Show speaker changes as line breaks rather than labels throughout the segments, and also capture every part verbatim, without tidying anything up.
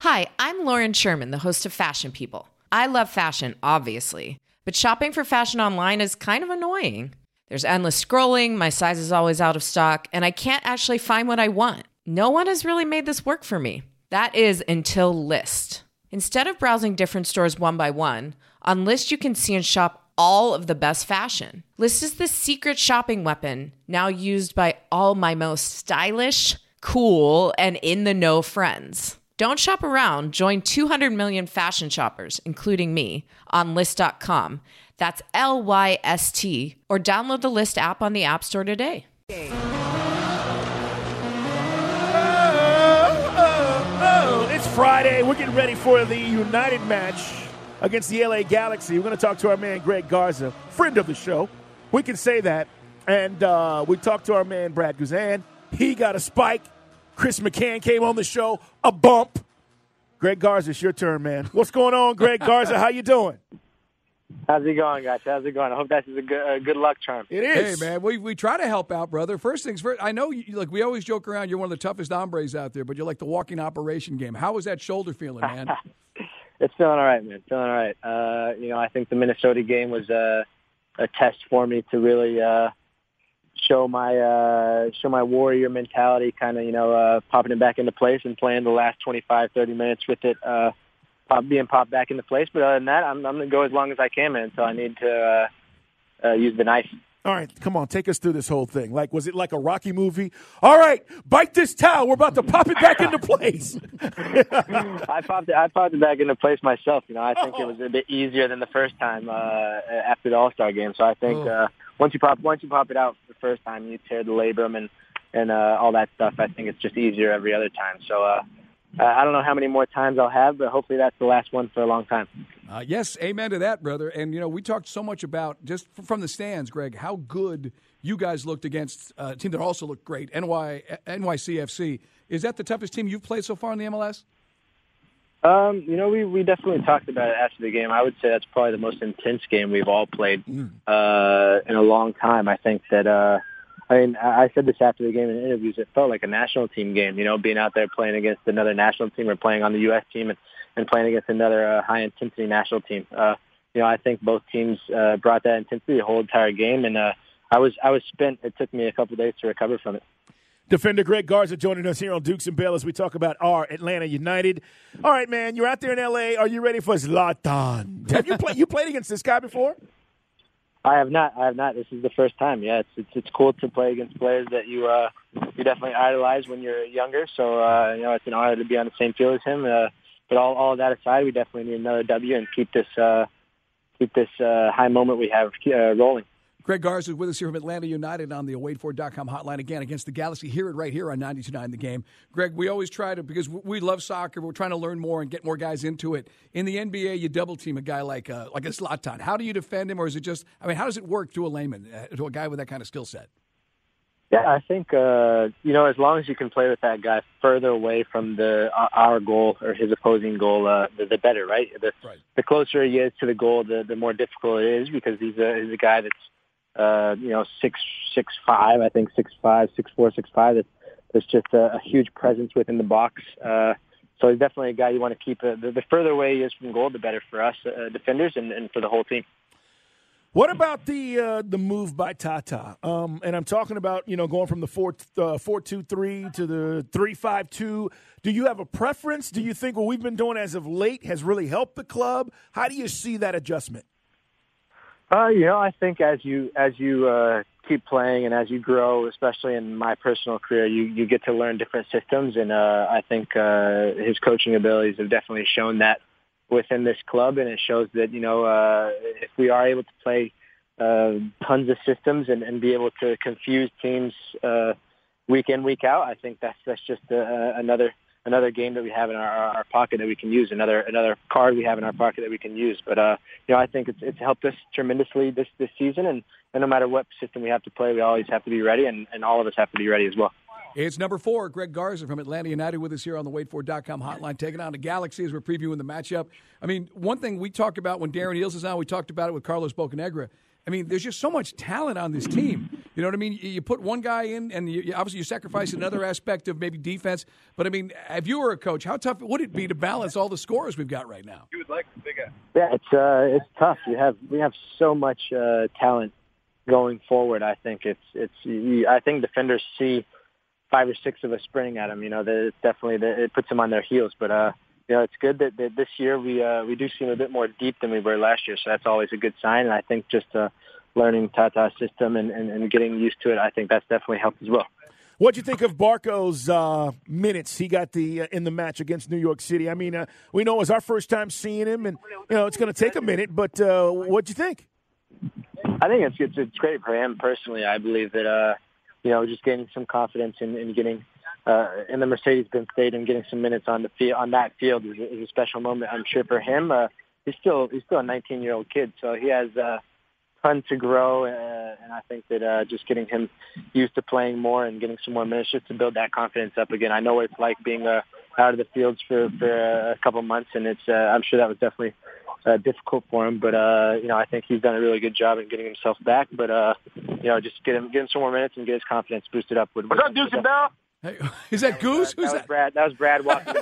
Hi, I'm Lauren Sherman, the host of Fashion People. I love fashion, obviously, but shopping for fashion online is kind of annoying. There's endless scrolling, my size is always out of stock, and I can't actually find what I want. No one has really made this work for me. That is until Lyst. Instead of browsing different stores one by one, on Lyst you can see and shop all of the best fashion. Lyst is the secret shopping weapon, now used by all my most stylish, cool, and in-the-know friends. Don't shop around. Join two hundred million fashion shoppers, including me, on Lyst dot com. That's L Y S T. Or download the Lyst app on the App Store today.
Oh, oh, oh. It's Friday. We're getting ready for the United match against the L A Galaxy. We're going to talk to our man Greg Garza, friend of the show. We can say that. And uh, we talked to our man Brad Guzan. He got a spike. Chris McCann came on the show, a bump. Greg Garza, it's your turn, man. What's going on, Greg Garza? How you doing?
How's it going, guys? How's it going? I hope that's a good, a good luck charm.
It is.
Hey, man, we we try to help out, brother. First things first, I know, you, like, we always joke around, you're one of the toughest hombres out there, but you're like the walking operation game. How is that shoulder feeling, man?
It's feeling all right, man. Feeling all right. Uh, you know, I think the Minnesota game was a, a test for me to really uh, show my uh, show my warrior mentality, kind of, you know, uh, popping it back into place and playing the last twenty-five, thirty minutes with it uh, pop, being popped back into place. But other than that, I'm, I'm going to go as long as I can, man, until I need to uh, uh, use the knife.
All right, come on, take us through this whole thing. Like, was it like a Rocky movie? All right, bite this towel. We're about to pop it back into place.
I popped it. I popped it back into place myself. You know, I think oh. it was a bit easier than the first time uh, after the All-Star game. So I think oh. uh, once you pop, once you pop it out the first time, you tear the labrum and and uh, all that stuff. I think it's just easier every other time. So uh, I don't know how many more times I'll have, but hopefully that's the last one for a long time.
Uh, yes, amen to that, brother. And, you know, we talked so much about, just from the stands, Greg, how good you guys looked against a team that also looked great, N Y, N Y C F C. Is that the toughest team you've played so far in the M L S?
Um, you know, we, we definitely talked about it after the game. I would say that's probably the most intense game we've all played mm. uh, in a long time. I think that, uh, I mean, I said this after the game in interviews, it felt like a national team game, you know, being out there playing against another national team or playing on the U S team and and playing against another uh, high-intensity national team. Uh, you know, I think both teams uh, brought that intensity the whole entire game, and uh, I was I was spent. It took me a couple of days to recover from it.
Defender Greg Garza joining us here on Dukes and Bell as we talk about our Atlanta United. All right, man, you're out there in L A. Are you ready for Zlatan? Have you played? You played against this guy before?
I have not. I have not. This is the first time. Yeah, it's it's, it's cool to play against players that you uh, you definitely idolize when you're younger. So uh, you know, it's an honor to be on the same field as him. Uh, But all, all of that aside, we definitely need another W and keep this uh, keep this uh, high moment we have uh, rolling.
Greg Garza is with us here from Atlanta United on the wait for dot com hotline again against the Galaxy. Hear it right here on ninety-two point nine The Game. Greg, we always try to, because we love soccer, we're trying to learn more and get more guys into it. In the N B A, you double team a guy like uh, like a Zlatan. How do you defend him, or is it just, I mean, how does it work to a layman, uh, to a guy with that kind of skill set?
Yeah, I think, uh, you know, as long as you can play with that guy further away from the our goal or his opposing goal, uh, the, the better, right? The,
right? The
closer he is to the goal, the, the more difficult it is, because he's a, he's a guy that's, uh, you know, six, six, five, I think six, five, six, four, six, five. That's, that's just a, a huge presence within the box. Uh, so he's definitely a guy you want to keep. Uh, the, the further away he is from goal, the better for us uh, defenders and, and for the whole team.
What about the uh, the move by Tata? Um, and I'm talking about, you know, going from the four uh, four two three to the three five two. Do you have a preference? Do you think what we've been doing as of late has really helped the club? How do you see that adjustment?
Uh, you know, I think as you as you uh, keep playing and as you grow, especially in my personal career, you, you get to learn different systems. And uh, I think uh, his coaching abilities have definitely shown that within this club, and it shows that, you know, uh, if we are able to play uh, tons of systems and, and be able to confuse teams uh, week in, week out, I think that's that's just uh, another another game that we have in our, our pocket that we can use, another another card we have in our pocket that we can use. But uh, you know, I think it's it's helped us tremendously this this season, and, and no matter what system we have to play, we always have to be ready, and, and all of us have to be ready as well.
It's number four, Greg Garza from Atlanta United with us here on the wait for dot com hotline, taking on the Galaxy as we're previewing the matchup. I mean, one thing we talk about when Darren Eales is on, we talked about it with Carlos Bocanegra. I mean, there's just so much talent on this team. You know what I mean? You, you put one guy in, and you, you, obviously you sacrifice another aspect of maybe defense. But, I mean, if you were a coach, how tough would it be to balance all the scores we've got right now?
You would like the big guy. Yeah, it's, uh, it's tough. You have, we have so much uh, talent going forward. I think it's, it's. You, I think defenders see five or six of us sprinting at them. You know, that it's definitely that it puts them on their heels. But uh, you know, it's good that, that this year we uh, we do seem a bit more deep than we were last year. So that's always a good sign. And I think just uh, learning Tata's system and, and, and getting used to it, I think that's definitely helped as well.
What'd you think of Barco's uh, minutes he got the uh, in the match against New York City? I mean, uh, we know it was our first time seeing him, and you know it's going to take a minute. But uh, what'd you think?
I think it's, it's it's great for him personally. I believe that uh, you know just gaining some confidence in, in getting uh, in the Mercedes-Benz Stadium, getting some minutes on the field on that field is, is a special moment. I'm sure for him. Uh, he's still he's still a nineteen-year-old kid, so he has a uh, ton to grow. Uh, and I think that uh, just getting him used to playing more and getting some more minutes just to build that confidence up again. I know what it's like being uh, out of the fields for for a couple of months, and it's uh, I'm sure that was definitely. Uh, difficult for him, but uh, you know I think he's done a really good job in getting himself back. But uh, you know, just get him, get him some more minutes and get his confidence boosted up. With,
What's up, Deuce and Bell?
Hey, is that Goose?
Uh,
Who's
that?
that?
Was Brad. That was Brad walking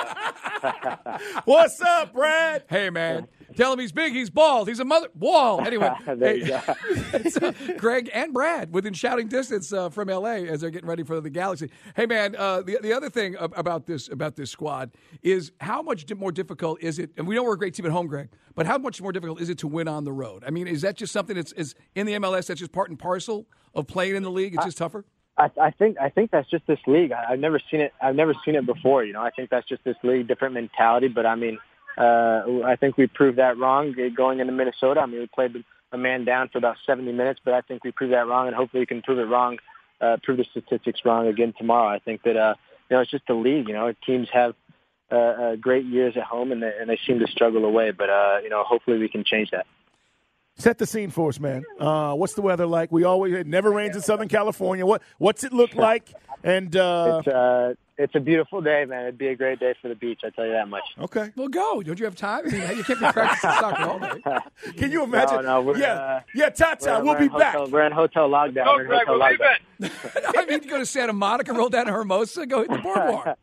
by. Uh.
What's up, Brad?
Hey, man. Tell him he's big, he's bald, he's a mother. Wall. Anyway,
there you
hey,
go.
it's, uh, Greg and Brad within shouting distance uh, from L A as they're getting ready for the Galaxy. Hey, man, uh, the the other thing about this about this squad is how much more difficult is it? And we know we're a great team at home, Greg, but how much more difficult is it to win on the road? I mean, is that just something that's is in the M L S that's just part and parcel of playing in the league? It's just tougher.
I, I think I think that's just this league. I, I've never seen it. I've never seen it before. You know, I think that's just this league, different mentality. But I mean, uh, I think we proved that wrong going into Minnesota. I mean, we played a man down for about seventy minutes, but I think we proved that wrong, and hopefully we can prove it wrong, uh, prove the statistics wrong again tomorrow. I think that uh, you know it's just the league. You know, teams have uh, uh, great years at home, and they, and they seem to struggle away. But uh, you know, hopefully we can change that.
Set the scene for us, man. Uh, what's the weather like? We always it never rains in Southern California. What what's it look like? And uh,
it's uh, it's a beautiful day, man. It'd be a great day for the beach. I tell you that much.
Okay,
well, go. Don't you have time? I mean, you can't be practicing soccer all day.
Can you imagine?
No, no, we're,
yeah,
uh,
yeah, Tata, we'll be
hotel,
back.
We're in hotel lockdown.
Go,
we're in
Greg,
hotel
where you
lockdown.
been?
I mean, you go to Santa Monica, roll down to Hermosa, go hit the boardwalk.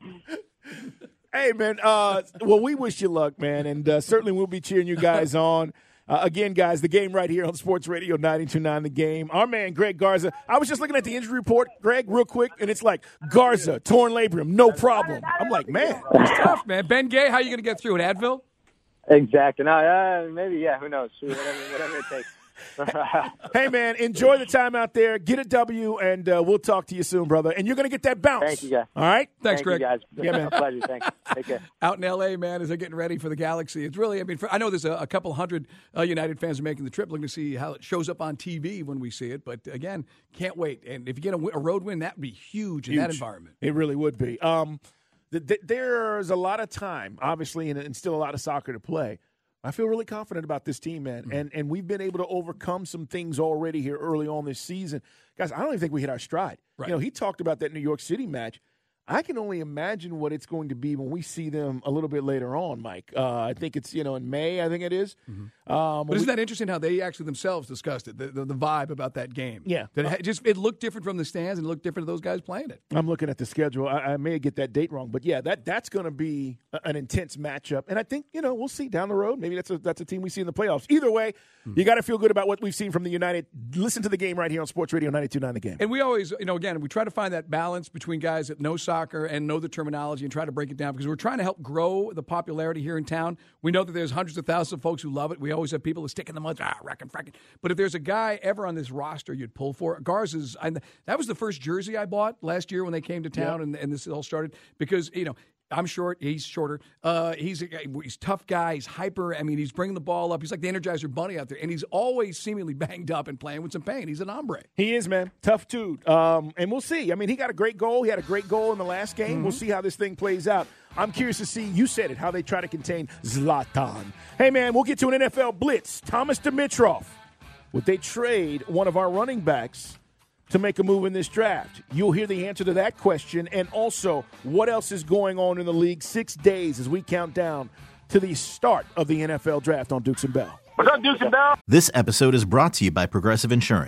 Hey, man. Uh, well, we wish you luck, man, and uh, certainly we'll be cheering you guys on. Uh, again, guys, the game right here on Sports Radio ninety-two point nine The Game. Our man, Greg Garza. I was just looking at the injury report, Greg, real quick, and it's like, Garza, torn labrum, no problem. I'm like, man.
It's tough, man. Ben Gay, how are you going to get through it? Advil?
Exactly. No, uh, maybe, yeah, who knows? Whatever, whatever it takes.
Hey, man, enjoy the time out there. Get a W, and uh, we'll talk to you soon, brother. And you're going to get that bounce.
Thank you, guys.
All right?
Thanks,
Thank
Greg.
you, guys.
Yeah, man.
A pleasure. Thanks. Take care.
Out in L A, man, as they're getting ready for the Galaxy. It's really, I mean, for, I know there's a, a couple hundred uh, United fans are making the trip, looking to see how it shows up on T V when we see it. But, again, can't wait. And if you get a, a road win, that would be huge, huge in that environment.
It really would be. Um, th- th- there's a lot of time, obviously, and, and still a lot of soccer to play. I feel really confident about this team, man. Mm-hmm. And and we've been able to overcome some things already here early on this season. Guys, I don't even think we hit our stride. Right. You know, he talked about that New York City match. I can only imagine what it's going to be when we see them a little bit later on, Mike. Uh, I think it's, you know, in May, I think it is.
Mm-hmm.
Um,
but isn't
we,
that interesting how they actually themselves discussed it, the, the, the vibe about that game?
Yeah.
That it, just, it looked different from the stands and it looked different to those guys playing it.
I'm looking at the schedule. I, I may get that date wrong. But, yeah, that that's going to be a, an intense matchup. And I think, you know, we'll see down the road. Maybe that's a, that's a team we see in the playoffs. Either way, mm-hmm. you got to feel good about what we've seen from the United. Listen to the game right here on Sports Radio ninety-two point nine The Game.
And we always, you know, again, we try to find that balance between guys that know soccer and know the terminology and try to break it down because we're trying to help grow the popularity here in town. We know that there's hundreds of thousands of folks who love it. We always have people who stick in the mud, ah, racking, fracking. But if there's a guy ever on this roster you'd pull for, Garza's, I, that was the first jersey I bought last year when they came to town, yep. and, and this all started because, you know, I'm short. He's shorter. Uh, he's a he's a tough guy. He's hyper. I mean, he's bringing the ball up. He's like the Energizer Bunny out there, and he's always seemingly banged up and playing with some pain. He's an hombre.
He is, man. Tough dude. Um, and we'll see. I mean, he got a great goal. He had a great goal in the last game. Mm-hmm. We'll see how this thing plays out. I'm curious to see, you said it, how they try to contain Zlatan. Hey, man, we'll get to an N F L blitz. Thomas Dimitroff. Would they trade one of our running backs to make a move in this draft? You'll hear the answer to that question. And also, what else is going on in the league six days as we count down to the start of the N F L draft on Dukes and Bell.
What's up, Dukes and Bell?
This episode is brought to you by Progressive Insurance.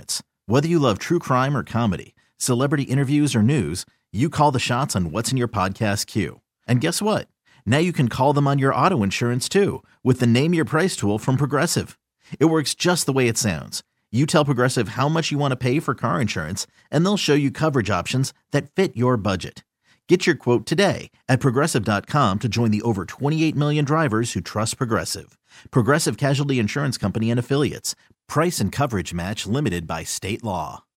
Whether you love true crime or comedy, celebrity interviews or news, you call the shots on what's in your podcast queue. And guess what? Now you can call them on your auto insurance too with the Name Your Price tool from Progressive. It works just the way it sounds. You tell Progressive how much you want to pay for car insurance, and they'll show you coverage options that fit your budget. Get your quote today at Progressive dot com to join the over twenty-eight million drivers who trust Progressive. Progressive Casualty Insurance Company and Affiliates. Price and coverage match limited by state law.